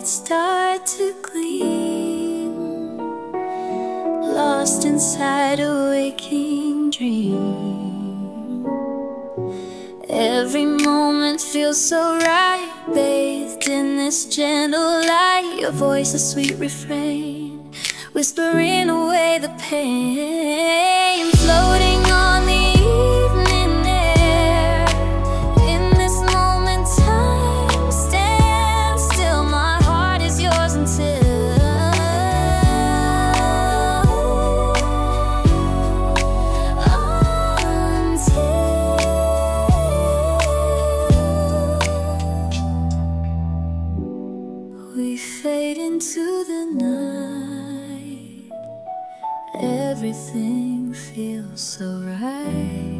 lights start to gleam, lost inside a waking dream. Every moment feels so right, bathed in this gentle light. Your voice a sweet refrain, whispering away the pain. Floating on the evening air, in this moment time stands still. My heart is yours until we fade into the night. Everything feels so right.